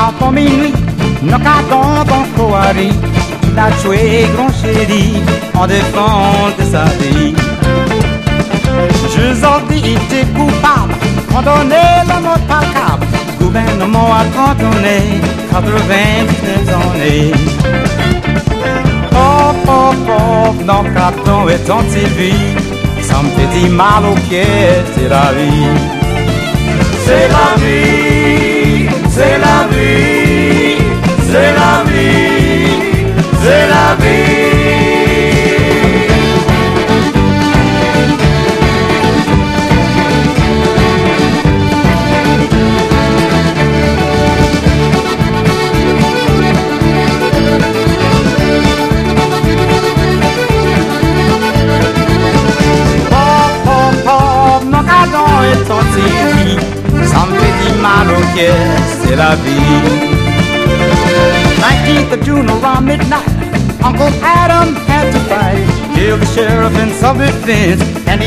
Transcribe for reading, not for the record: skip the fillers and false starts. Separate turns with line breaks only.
Avant minuit, nos cartons en Coari, il a joué grand chéri en défense de sa vie. Je en dis, t'es coupable, condamné la mort par câble. Gouvernement a cantonné 99 années. Oh, oh, oh, nos cartons est en TV, ça me fait du mal au pied, c'est la vie. C'est la vie, c'est la vie, c'est la vie, c'est la vie. Ça me fait du mal au cœur, c'est la vie. 19th of June around midnight, Uncle Adam had to fight, kill the sheriff in self-defense, and